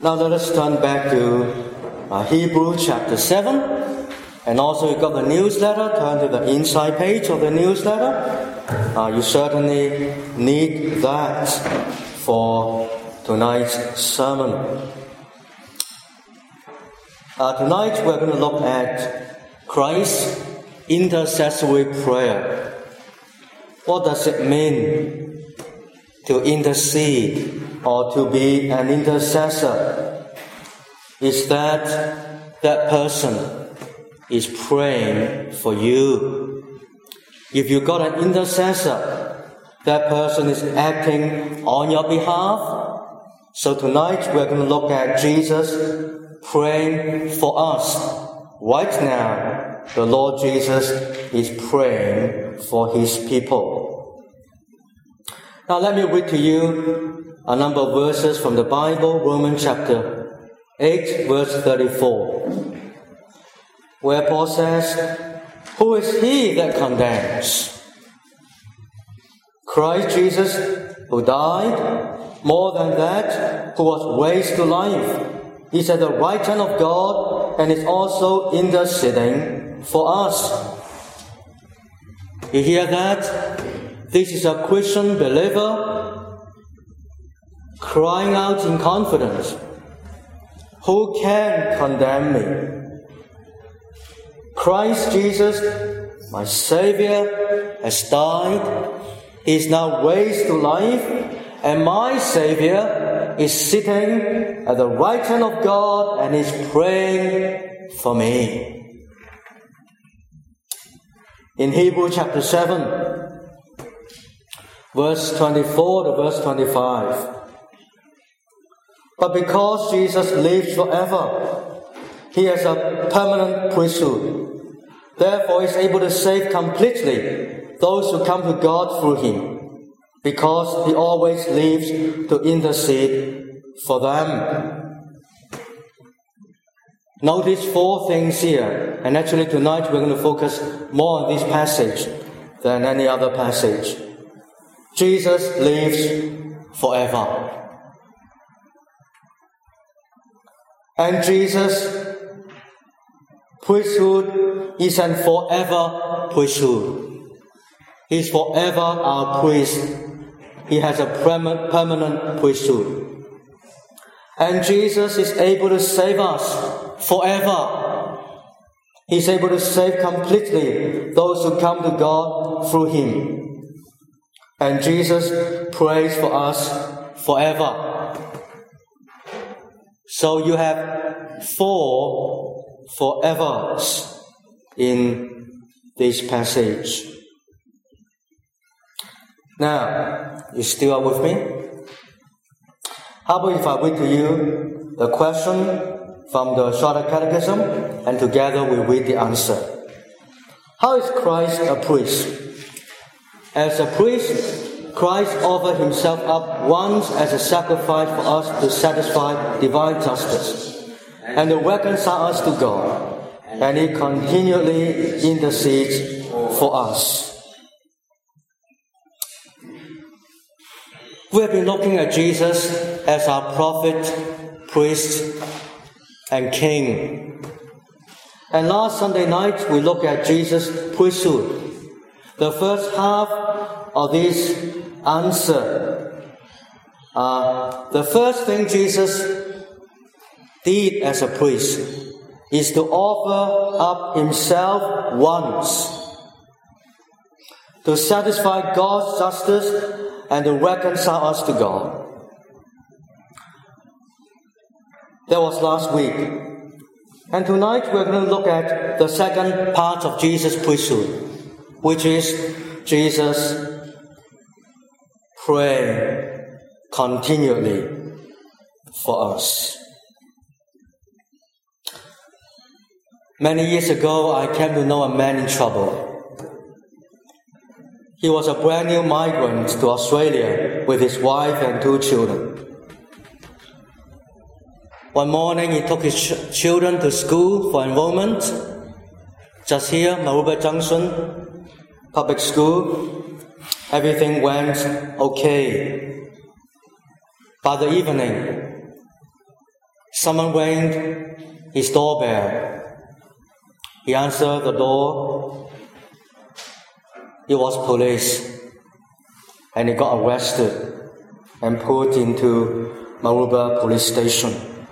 Now let us turn back to Hebrews chapter 7. And also you got the newsletter. Turn to the inside page of the newsletter. You certainly need that for tonight's sermon. Tonight we're going to look at Christ's intercessory prayer. What does it mean to intercede or to be an intercessor? Is that person is praying for you. If you got an intercessor, that person is acting on your behalf. So tonight we're going to look at Jesus praying for us. Right now, the Lord Jesus is praying for His people. Now let me read to you a number of verses from the Bible, Romans chapter 8, verse 34, where Paul says, "Who is he that condemns? Christ Jesus, who died, more than that, who was raised to life, is at the right hand of God and is also interceding for us." You hear that? This is a Christian believer crying out in confidence, "Who can condemn me? Christ Jesus, my Savior, has died. He is now raised to life, and my Savior is sitting at the right hand of God and is praying for me." In Hebrews chapter 7, verse 24 to verse 25, "But because Jesus lives forever, He has a permanent priesthood. Therefore, He is able to save completely those who come to God through Him, because He always lives to intercede for them." Notice four things here, and actually tonight we're going to focus more on this passage than any other passage. Jesus lives forever. And Jesus' priesthood is an forever priesthood. He's forever our priest. He has a permanent priesthood. And Jesus is able to save us forever. He's able to save completely those who come to God through Him. And Jesus prays for us forever. So you have four forevers in this passage. Now, you still are with me? How about if I read to you the question from the Shorter Catechism, and together we read the answer. How is Christ a priest? As a priest, Christ offered Himself up once as a sacrifice for us to satisfy divine justice and to reconcile us to God, and He continually intercedes for us. We have been looking at Jesus as our prophet, priest, and king. And last Sunday night, we looked at Jesus' priesthood. The first half of this answer, the first thing Jesus did as a priest is to offer up Himself once to satisfy God's justice and to reconcile us to God. That was last week. And tonight we're going to look at the second part of Jesus' priesthood, which is Jesus praying continually for us. Many years ago, I came to know a man in trouble. He was a brand new migrant to Australia with his wife and 2 children. One morning, he took his children to school for enrollment. Just here, Maruba Junction Public School. Everything went okay. By the evening, Someone rang his doorbell. He answered the door. It was police. And he got arrested and put into Maruba police station.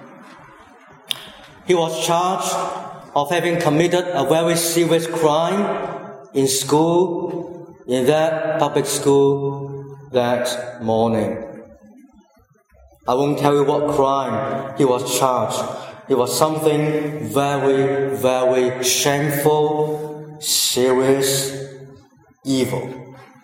He was charged of having committed a very serious crime in school, in that public school that morning. I won't tell you what crime he was charged. It was something very, very shameful, serious, evil.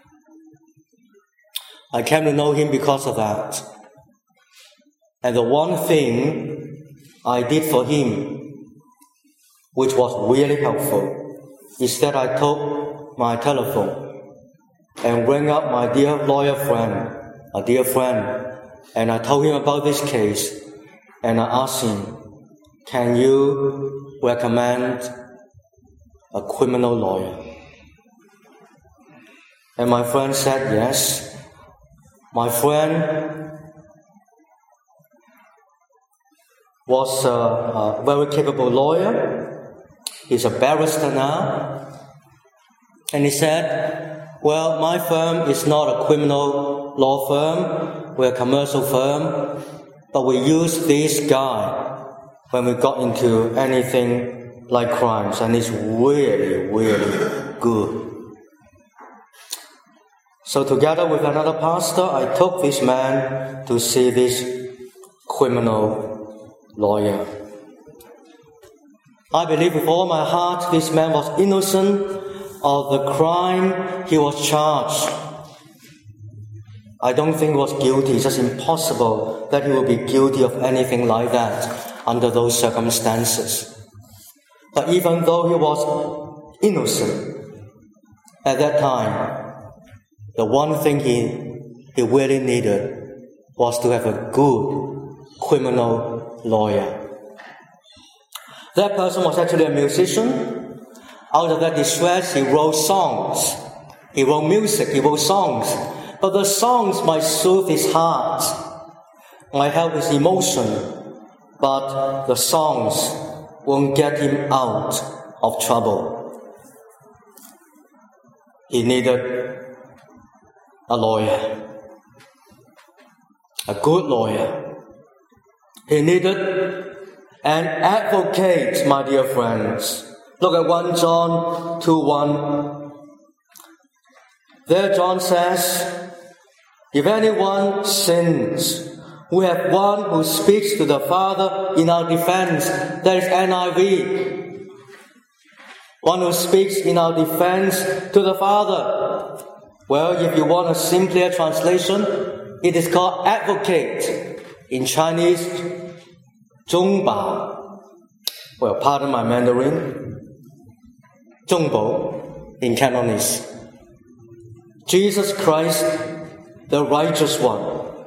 I came to know him because of that. And the one thing I did for him, which was really helpful, is that I took my telephone and rang up my dear lawyer friend, a dear friend, and I told him about this case, and I asked him, can you recommend a criminal lawyer? And my friend said yes. My friend was a very capable lawyer. He's a barrister now. And he said, well, my firm is not a criminal law firm. We're a commercial firm. But we use this guy when we got into anything like crimes. And he's really, really good. So together with another pastor, I took this man to see this criminal lawyer. I believe with all my heart this man was innocent of the crime he was charged. I don't think he was guilty. It's just impossible that he would be guilty of anything like that under those circumstances. But even though he was innocent at that time, the one thing he really needed was to have a good criminal lawyer. That person was actually a musician. Out of that distress, he wrote songs. He wrote music, he wrote songs. But the songs might soothe his heart, might help his emotion, but the songs won't get him out of trouble. He needed a lawyer, a good lawyer. He needed an advocate, my dear friends. Look at 1 John 2:1. There John says, if anyone sins, we have one who speaks to the Father in our defense. That is NIV. One who speaks in our defense to the Father. Well, if you want a simpler translation, it is called advocate. In Chinese, 中保. Well, pardon my Mandarin. 中保 in Cantonese. Jesus Christ, the righteous one.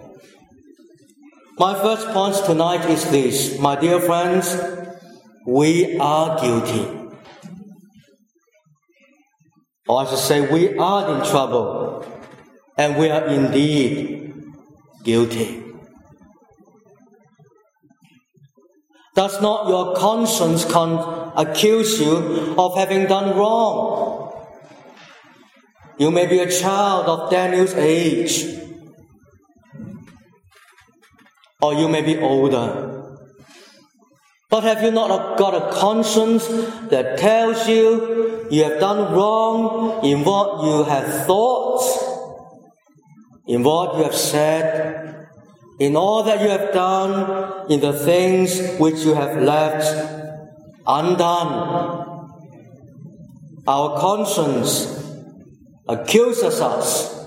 My first point tonight is this. My dear friends, we are guilty. Or I should say, we are in trouble, and we are indeed guilty. Does not your conscience accuse you of having done wrong? You may be a child of Daniel's age, or you may be older. But have you not got a conscience that tells you you have done wrong in what you have thought, in what you have said, in all that you have done, in the things which you have left undone? Our conscience accuses us.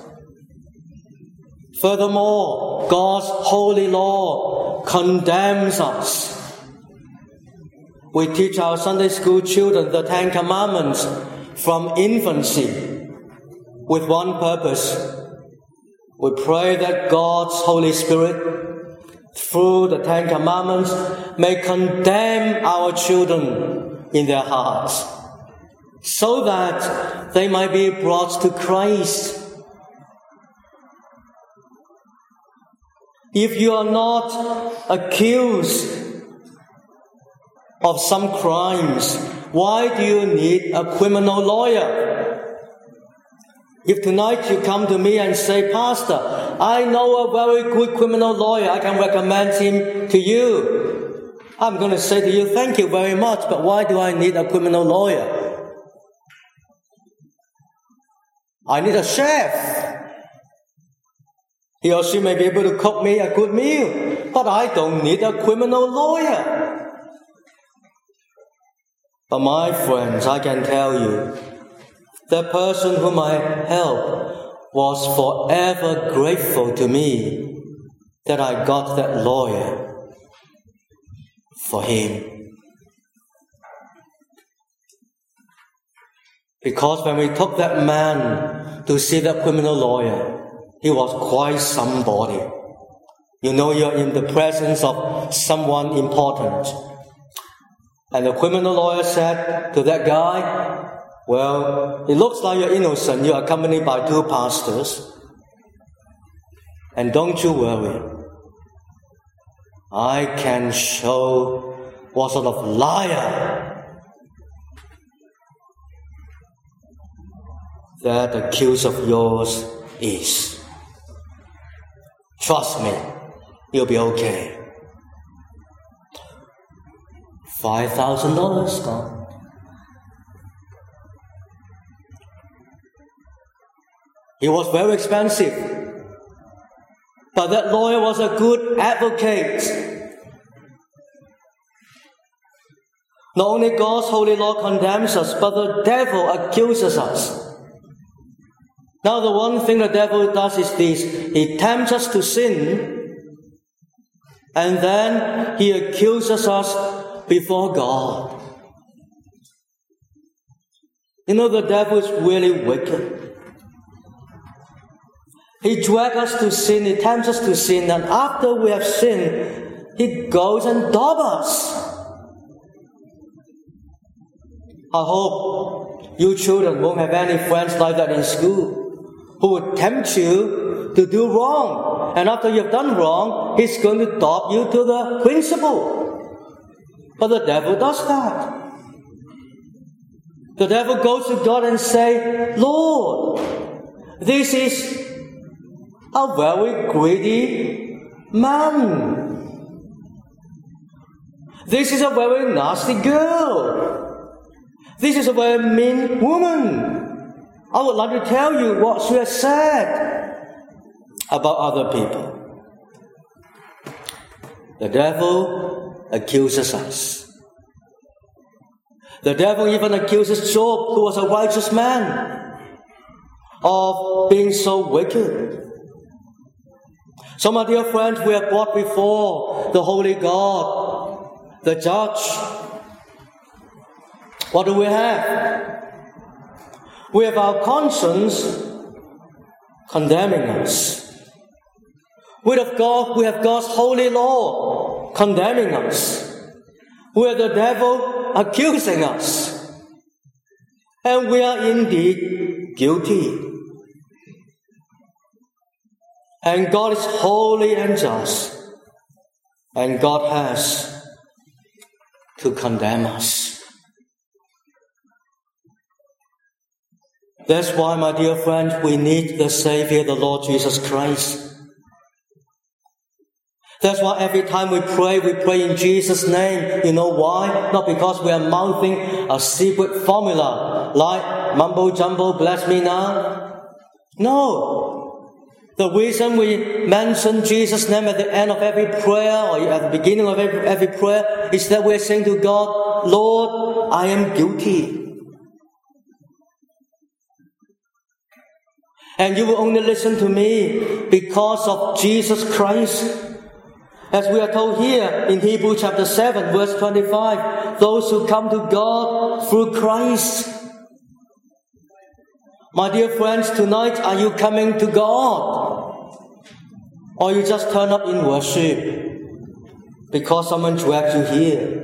Furthermore, God's holy law condemns us. We teach our Sunday school children the 10 Commandments from infancy with one purpose. We pray that God's Holy Spirit, through the 10 Commandments, may condemn our children in their hearts, so that they might be brought to Christ. If you are not accused of some crimes, why do you need a criminal lawyer? If tonight you come to me and say, Pastor, I know a very good criminal lawyer, I can recommend him to you, I'm going to say to you, thank you very much, but why do I need a criminal lawyer? I need a chef. He or she may be able to cook me a good meal, but I don't need a criminal lawyer. But my friends, I can tell you, the person whom I helped was forever grateful to me that I got that lawyer for him. Because when we took that man to see the criminal lawyer, he was quite somebody. You know, you're in the presence of someone important. And the criminal lawyer said to that guy, well, it looks like you're innocent. You're accompanied by 2 pastors. And don't you worry. I can show what sort of liar that accused of yours is. Trust me, you'll be okay. $5,000 gone. It was very expensive. But that lawyer was a good advocate. Not only God's holy law condemns us, but the devil accuses us. Now the one thing the devil does is this. He tempts us to sin, and then he accuses us before God. You know, the devil is really wicked. He drags us to sin, he tempts us to sin, and after we have sinned, he goes and dobs us. I hope you children won't have any friends like that in school who would tempt you to do wrong. And after you've done wrong, he's going to dob you to the principal. But the devil does that. The devil goes to God and says, Lord, this is a very greedy man. This is a very nasty girl. This is a very mean woman. I would like to tell you what she has said about other people. The devil accuses us. The devil even accuses Job, who was a righteous man, of being so wicked. So, my dear friends, we are brought before the holy God, the judge. What do we have? We have our conscience condemning us. We have God's holy law condemning us. We have the devil accusing us. And we are indeed guilty. And God is holy and just. And God has to condemn us. That's why, my dear friends, we need the Savior, the Lord Jesus Christ. That's why every time we pray in Jesus' name. You know why? Not because we are mouthing a secret formula like mumbo jumbo, bless me now. No. The reason we mention Jesus' name at the end of every prayer or at the beginning of every prayer is that we're saying to God, Lord, I am guilty. And you will only listen to me because of Jesus Christ. As we are told here in Hebrews chapter 7, verse 25, those who come to God through Christ. My dear friends, tonight, are you coming to God? Or you just turn up in worship because someone dragged you here?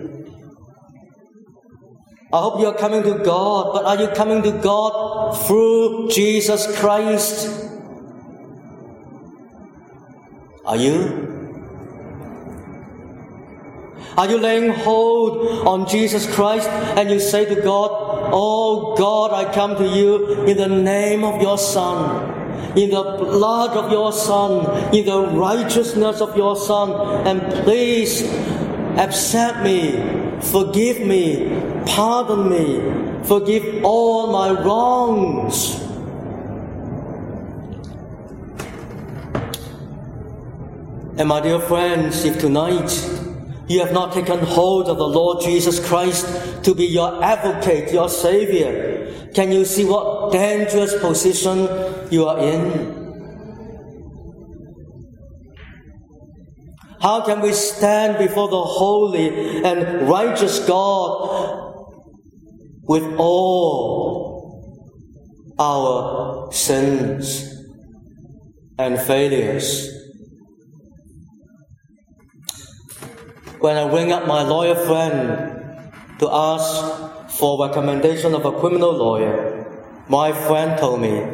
I hope you are coming to God, but are you coming to God through Jesus Christ? Are you? Are you laying hold on Jesus Christ and you say to God, "Oh God, I come to you in the name of your Son, in the blood of your Son, in the righteousness of your Son, and please accept me, forgive me, pardon me, forgive all my wrongs." And my dear friends, if tonight you have not taken hold of the Lord Jesus Christ to be your advocate, your Savior, can you see what dangerous position you are in? How can we stand before the holy and righteous God with all our sins and failures? When I ring up my lawyer friend to ask for recommendation of a criminal lawyer, my friend told me,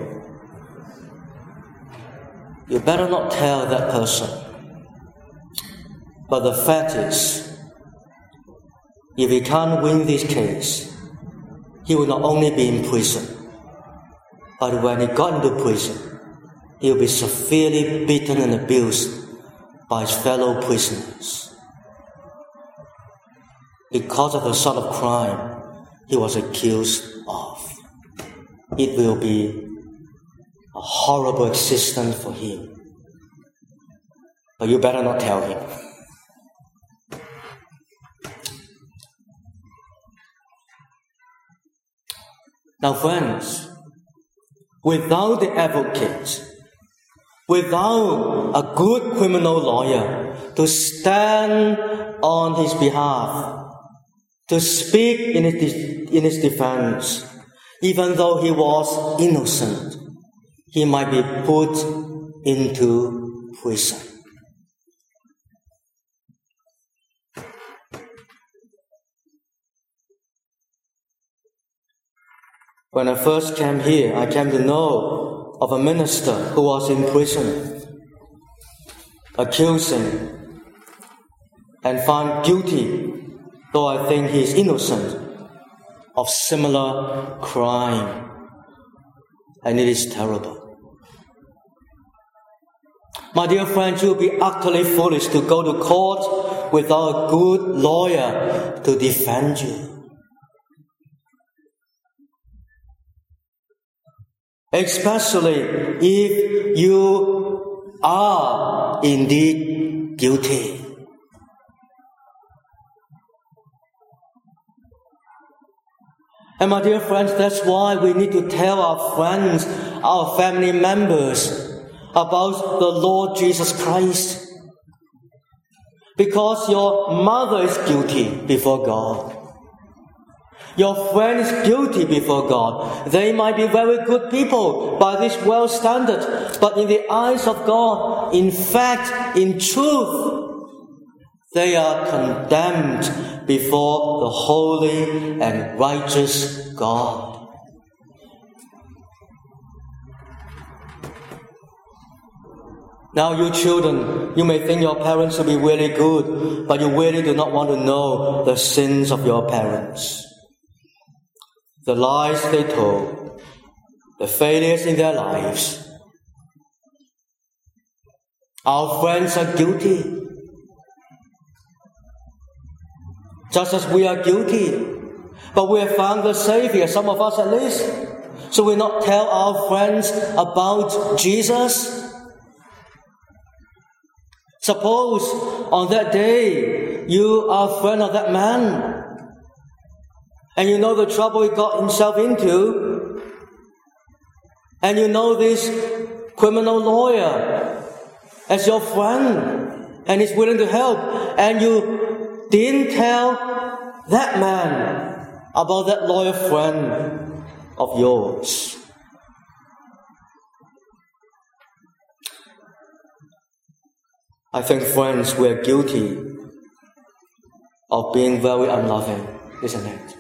"You better not tell that person. But the fact is, if he can't win this case, he will not only be in prison, but when he got into prison, he will be severely beaten and abused by his fellow prisoners. Because of the sort of crime he was accused of. It will be a horrible existence for him. But you better not tell him." Now friends, without the advocate, without a good criminal lawyer to stand on his behalf, to speak in his defense, even though he was innocent, he might be put into prison. When I first came here, I came to know of a minister who was in prison, accusing and found guilty, though I think he is innocent, of similar crime. And it is terrible. My dear friends, you will be utterly foolish to go to court without a good lawyer to defend you. Especially if you are indeed guilty. And my dear friends, that's why we need to tell our friends, our family members about the Lord Jesus Christ. Because your mother is guilty before God. Your friend is guilty before God. They might be very good people by this world standard, but in the eyes of God, in fact, in truth, they are condemned before the holy and righteous God. Now you children, you may think your parents will be really good, but you really do not want to know the sins of your parents. The lies they told, the failures in their lives. Our friends are guilty, just as we are guilty. But we have found the Savior, some of us at least. So we not tell our friends about Jesus. Suppose on that day you are a friend of that man, and you know the trouble he got himself into, and you know this criminal lawyer as your friend, and he's willing to help, and you didn't tell that man about that lawyer friend of yours. I think, friends, we are guilty of being very unloving, isn't it?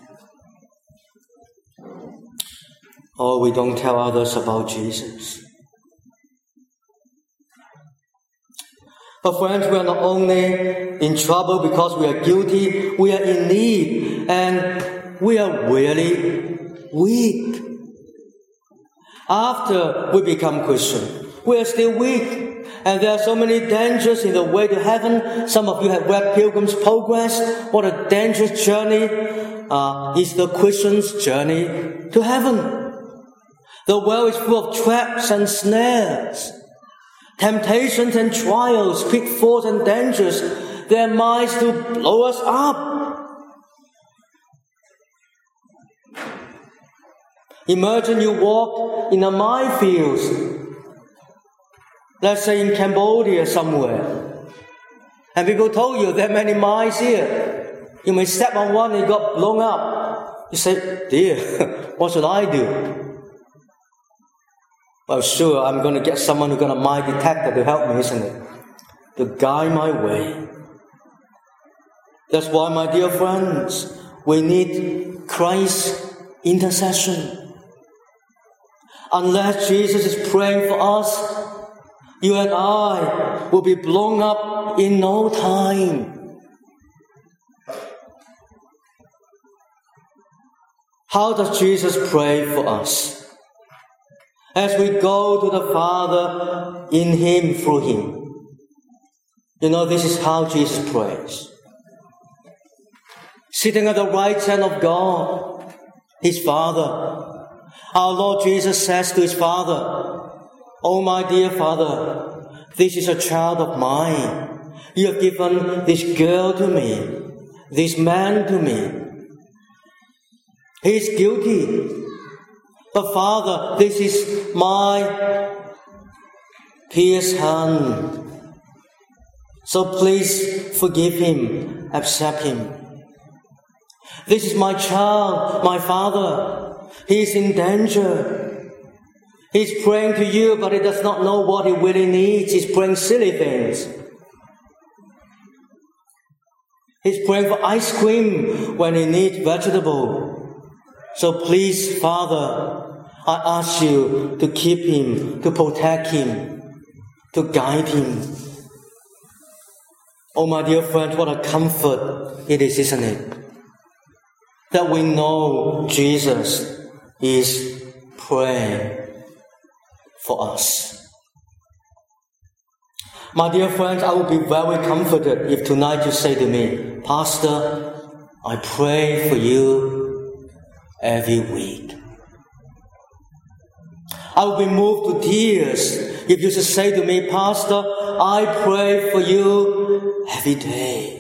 Oh, we don't tell others about Jesus. But friends, we are not only in trouble because we are guilty, we are in need, and we are really weak. After we become Christian, we are still weak. And there are so many dangers in the way to heaven. Some of you have read Pilgrim's Progress. What a dangerous journey is the Christian's journey to heaven. The world is full of traps and snares, temptations and trials, pitfalls and dangers. Their minds to blow us up. Imagine you walk in a minefield, let's say in Cambodia somewhere, and people told you there are many mines here. You may step on one and you got blown up. You say, dear, what should I do? Well, sure, I'm going to get someone who's got a mine detector to help me, isn't it? To guide my way. That's why, my dear friends, we need Christ's intercession. Unless Jesus is praying for us, you and I will be blown up in no time. How does Jesus pray for us? As we go to the Father in Him, through Him. You know, this is how Jesus prays. Sitting at the right hand of God, His Father, our Lord Jesus says to His Father, "Oh, my dear Father, this is a child of mine. You have given this girl to me, this man to me. He is guilty. But Father, this is my pierced hand. So please forgive him, accept him. This is my child, my Father. He is in danger. He's praying to you, but he does not know what he really needs. He's praying silly things. He's praying for ice cream when he needs vegetable. So please, Father, I ask you to keep him, to protect him, to guide him. Oh, my dear friends, what a comfort it is, isn't it? That we know Jesus is praying for us. My dear friends, I would be very comforted if tonight you say to me, Pastor, I pray for you every week. I would be moved to tears if you should say to me, Pastor, I pray for you every day.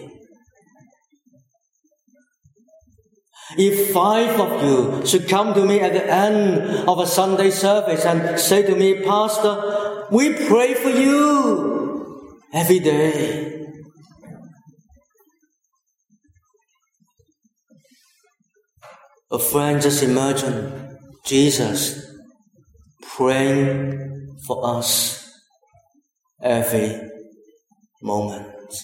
If 5 of you should come to me at the end of a Sunday service and say to me, Pastor, we pray for you every day. A friend, just imagine Jesus praying for us every moment.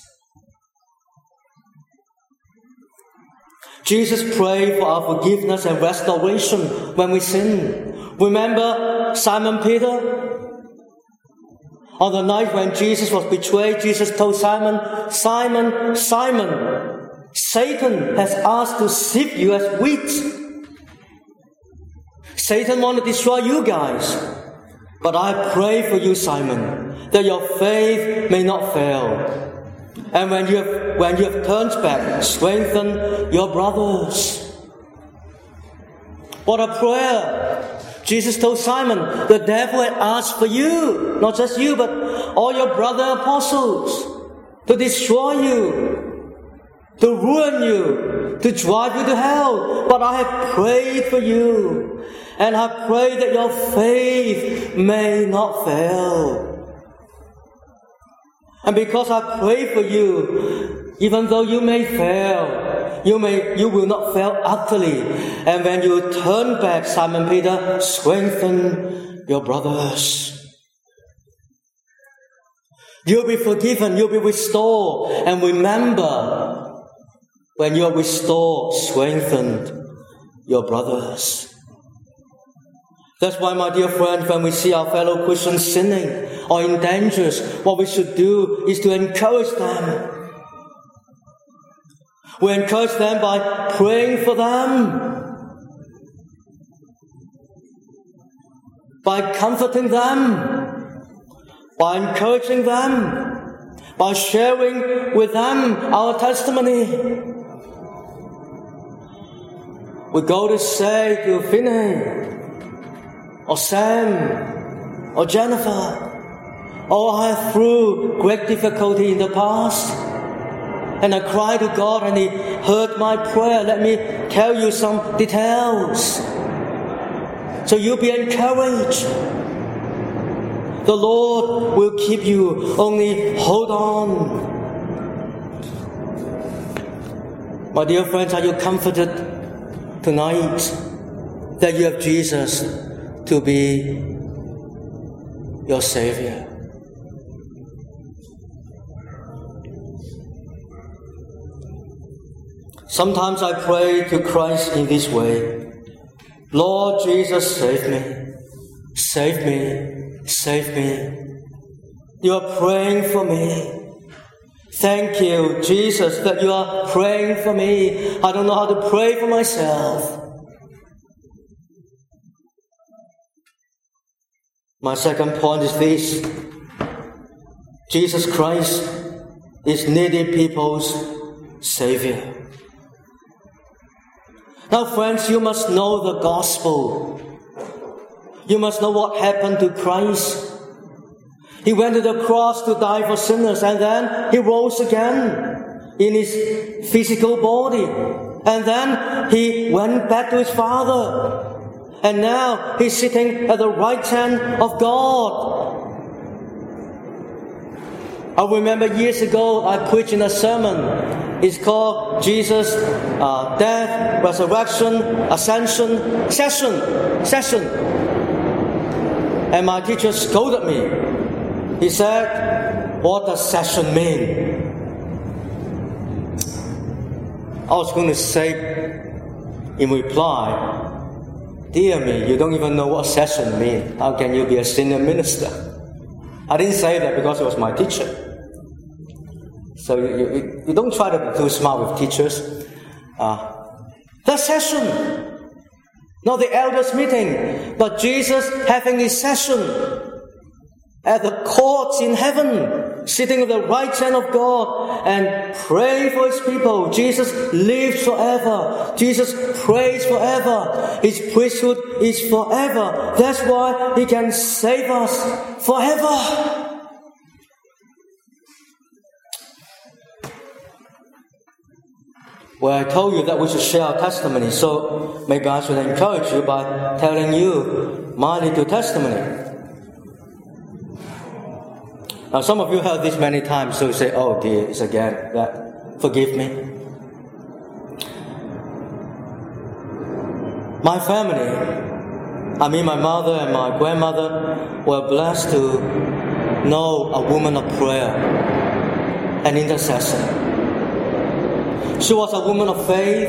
Jesus prayed for our forgiveness and restoration when we sin. Remember Simon Peter? On the night when Jesus was betrayed, Jesus told Simon, Simon, Simon, Satan has asked to sift you as wheat. Satan wants to destroy you guys. But I pray for you, Simon, that your faith may not fail. And when you have turned back, strengthen your brothers. What a prayer! Jesus told Simon, the devil had asked for you, not just you, but all your brother apostles, to destroy you, to ruin you, to drive you to hell. But I have prayed for you, and I pray that your faith may not fail. And because I pray for you, even though you may fail, you will not fail utterly. And when you turn back, Simon Peter, strengthen your brothers. You'll be forgiven, you'll be restored. And remember, when you are restored, strengthen your brothers. That's why, my dear friend, when we see our fellow Christians sinning or in dangers, what we should do is to encourage them. We encourage them by praying for them, by comforting them, by encouraging them, by sharing with them our testimony. We go to say to Finney, or Sam, or Jennifer, oh, I have through great difficulty in the past, and I cried to God and He heard my prayer. Let me tell you some details, so you'll be encouraged. The Lord will keep you, only hold on. My dear friends, are you comforted tonight that you have Jesus to be your Savior? Sometimes I pray to Christ in this way: Lord Jesus, save me, save me, save me. You are praying for me. Thank you, Jesus, that you are praying for me. I don't know how to pray for myself. My second point is this: Jesus Christ is needy people's Savior. Now, friends, you must know the gospel. You must know what happened to Christ. He went to the cross to die for sinners, and then He rose again in His physical body. And then He went back to His Father. And now He's sitting at the right hand of God. I remember years ago I preached in a sermon. It's called Jesus' Death, Resurrection, Ascension, Session. And my teacher scolded me. He said, "What does session mean?" I was going to say in reply, "Dear me, you don't even know what session means. How can you be a senior minister?" I didn't say that because it was my teacher. So you don't try to be too smart with teachers. The session, not the elders' meeting, but Jesus having His session at the courts in heaven, sitting at the right hand of God and praying for His people. Jesus lives forever. Jesus prays forever. His priesthood is forever. That's why He can save us forever. Well, I told you that we should share our testimony, so maybe I should encourage you by telling you my little testimony. Now, some of you heard this many times, so you say, "Oh dear, it's again that. Forgive me." My family, my mother and my grandmother, were blessed to know a woman of prayer, an intercessor. She was a woman of faith,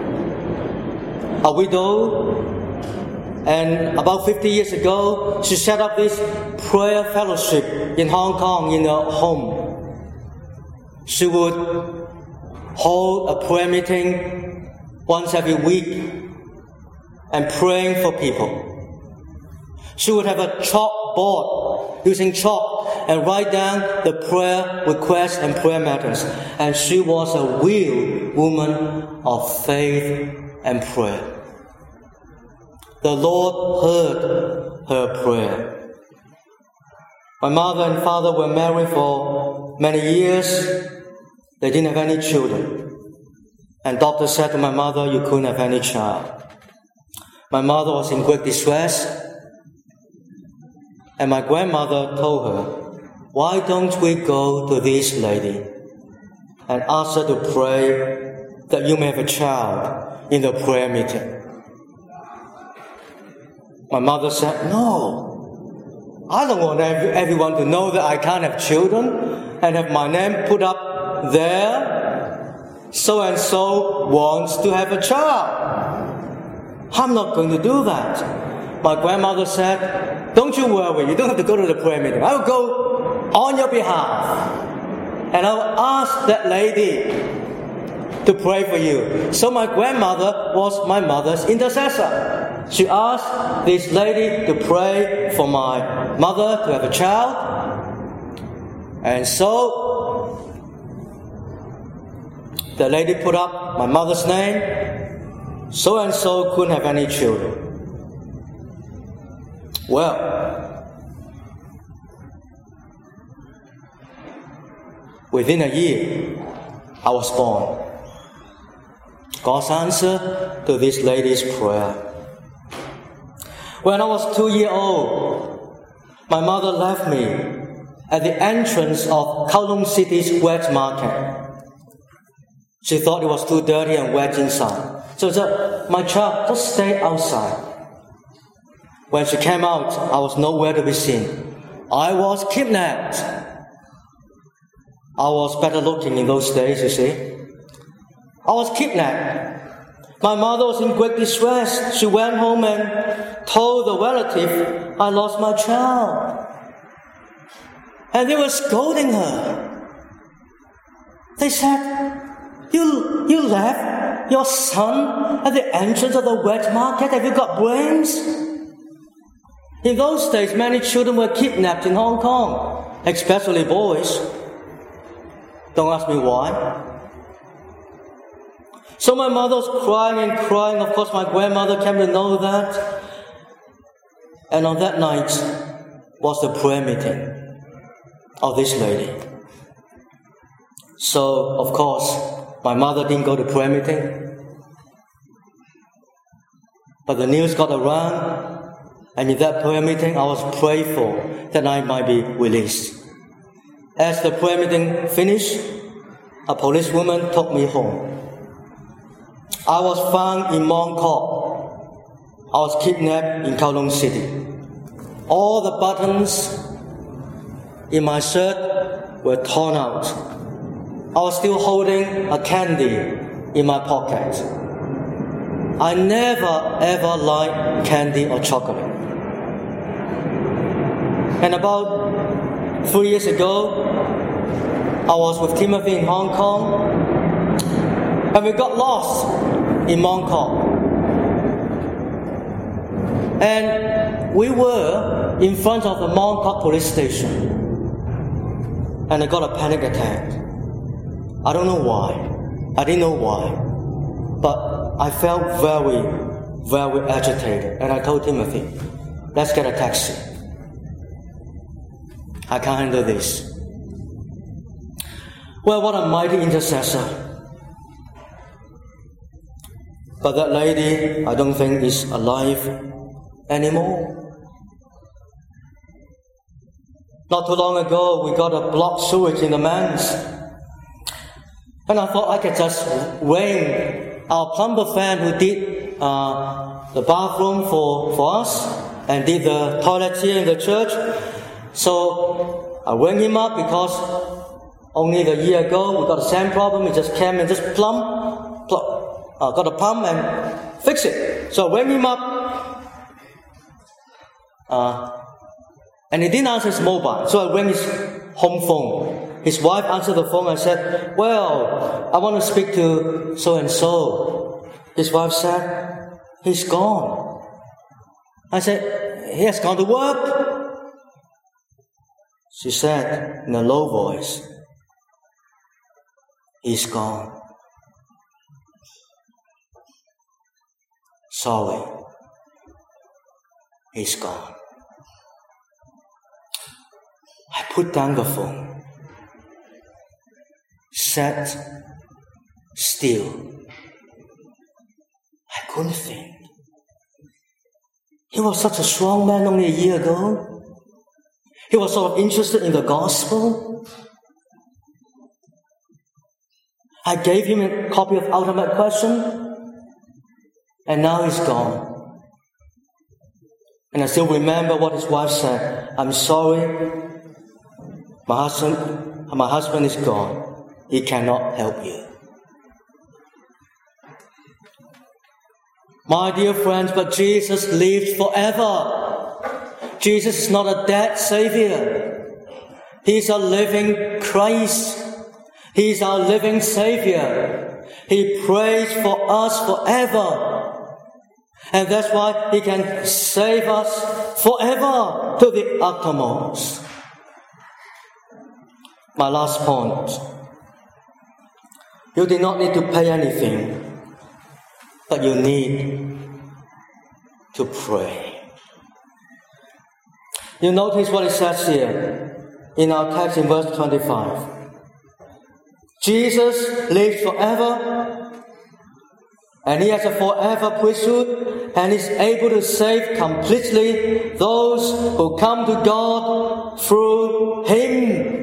a widow, and about 50 years ago, she set up this prayer fellowship in Hong Kong in her home. She would hold a prayer meeting once every week and praying for people. She would have a chalkboard using chalk and write down the prayer requests and prayer matters. And she was a real woman of faith and prayer. The Lord heard her prayer. My mother and father were married for many years. They didn't have any children. And doctor said to my mother, "You couldn't have any child." My mother was in great distress. And my grandmother told her, "Why don't we go to this lady and ask her to pray that you may have a child in the prayer meeting?" My mother said, "No, I don't want everyone to know that I can't have children and have my name put up there. So-and-so wants to have a child. I'm not going to do that. my grandmother said, don't you worry, you don't have to go to the prayer meeting. I will go on your behalf. And I will ask that lady to pray for you. So my grandmother was my mother's intercessor. She asked this lady to pray for my mother to have a child. And so the lady put up my mother's name. So and so couldn't have any children. Well, within a year, I was born. God's answer to this lady's prayer. When I was 2 years old, my mother left me at the entrance of Kowloon City's wet market. She thought it was too dirty and wet inside. So she said, my child, just stay outside. When she came out, I was nowhere to be seen. I was kidnapped. I was better looking in those days, you see. I was kidnapped. My mother was in great distress. She went home and told the relative, I lost my child. And they were scolding her. They said, you left your son at the entrance of the wet market? Have you got brains? In those days, many children were kidnapped in Hong Kong, especially boys. Don't ask me why. So my mother was crying and crying. Of course, my grandmother came to know that. And on that night was the prayer meeting of this lady. So, of course, my mother didn't go to prayer meeting. But the news got around. And in that prayer meeting, I was prayed for that I might be released. As the prayer meeting finished, a policewoman took me home. I was found in Mong Kok. I was kidnapped in Kowloon City. All the buttons in my shirt were torn out. I was still holding a candy in my pocket. I never ever liked candy or chocolate. And about 3 years ago, I was with Timothy in Hong Kong, and we got lost in Mong Kok. And we were in front of the Mong Kok police station, and I got a panic attack. I don't know why. I didn't know why. But I felt very, very agitated, and I told Timothy, let's get a taxi. I can't handle this. Well, what a mighty intercessor. But that lady, I don't think is alive anymore. Not too long ago, we got a blocked sewage in the Manx. And I thought I could just ring our plumber friend who did the bathroom for us and did the toilet here in the church. So I rang him up because only a year ago we got the same problem. He just came and just got a pump and fixed it. So I rang him up, and he didn't answer his mobile. So I rang his home phone. His wife answered the phone and said, well, I want to speak to so-and-so. His wife said, he's gone. I said, he has gone to work. She said in a low voice, he's gone. Sorry, he's gone. I put down the phone, sat still. I couldn't think. He was such a strong man only a year ago. He was sort of interested in the gospel. I gave him a copy of Ultimate Question, and now he's gone. And I still remember what his wife said. I'm sorry, my husband is gone. He cannot help you. My dear friends, but Jesus lives forever. Jesus is not a dead Savior. He's a living Christ. He's our living Savior. He prays for us forever. And that's why He can save us forever to the uttermost. My last point. You do not need to pay anything, but you need to pray. You notice what it says here in our text in verse 25. Jesus lives forever, and He has a forever priesthood, and is able to save completely those who come to God through Him.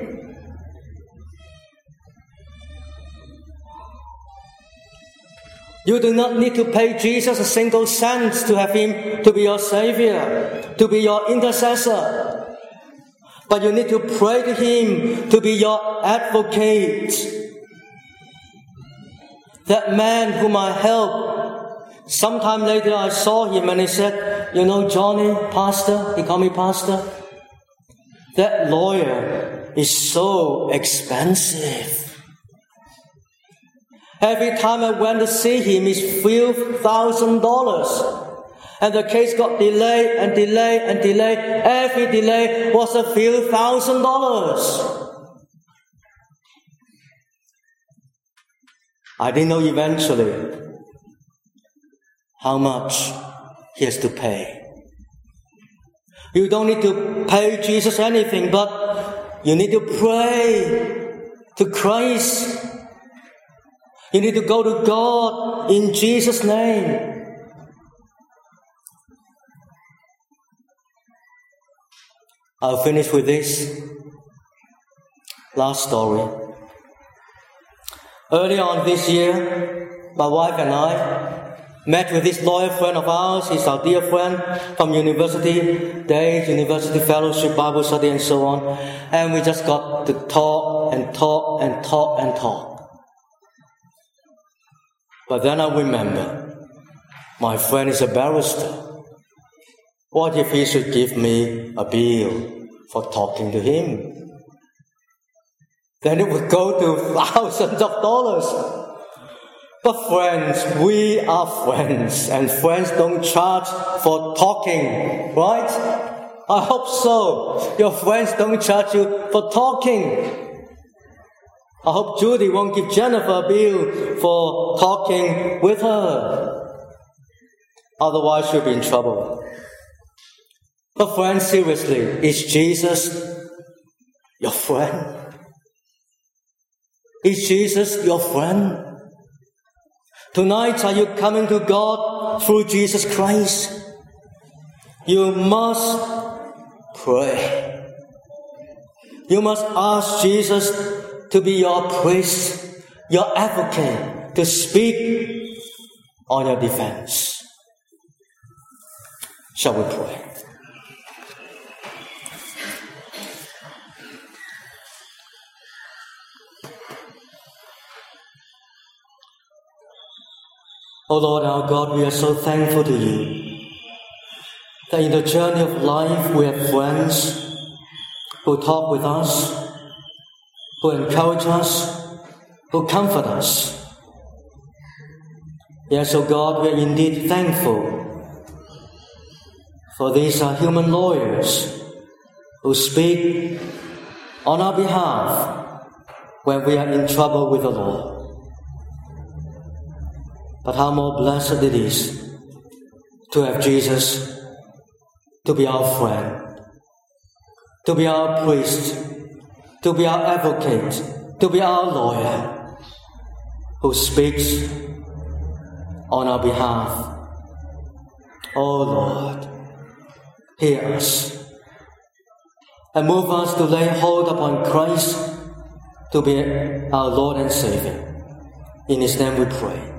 You do not need to pay Jesus a single cent to have Him to be your Savior, to be your intercessor. But you need to pray to Him to be your advocate. That man whom I helped, sometime later I saw him and he said, "You know, Johnny, pastor," he called me pastor, "that lawyer is so expensive. Every time I went to see him, it's few $1,000s. And the case got delayed and delayed and delayed. Every delay was a few $1,000s. I didn't know eventually how much he has to pay. You don't need to pay Jesus anything, but you need to pray to Christ. You need to go to God in Jesus' name. I'll finish with this last story. Earlier on this year, my wife and I met with this lawyer friend of ours. He's our dear friend from university days, university fellowship, Bible study, and so on. And we just got to talk and talk and talk and talk. But then I remember, my friend is a barrister. What if he should give me a bill for talking to him? Then it would go to thousands of dollars. But friends, we are friends, and friends don't charge for talking, right? I hope so. Your friends don't charge you for talking. I hope Judy won't give Jennifer a bill for talking with her. Otherwise, she'll be in trouble. But friends, seriously, is Jesus your friend? Is Jesus your friend? Tonight, are you coming to God through Jesus Christ? You must pray. You must ask Jesus to be your priest, your advocate, to speak on your defense. Shall we pray? Oh Lord our God, we are so thankful to You that in the journey of life we have friends who talk with us, who encourage us, who comfort us. Yes, O God, we are indeed thankful, for these are human lawyers who speak on our behalf when we are in trouble with the law. But how more blessed it is to have Jesus to be our friend, to be our priest, to be our advocate, to be our lawyer, who speaks on our behalf. Oh Lord, hear us and move us to lay hold upon Christ to be our Lord and Savior. In His name we pray.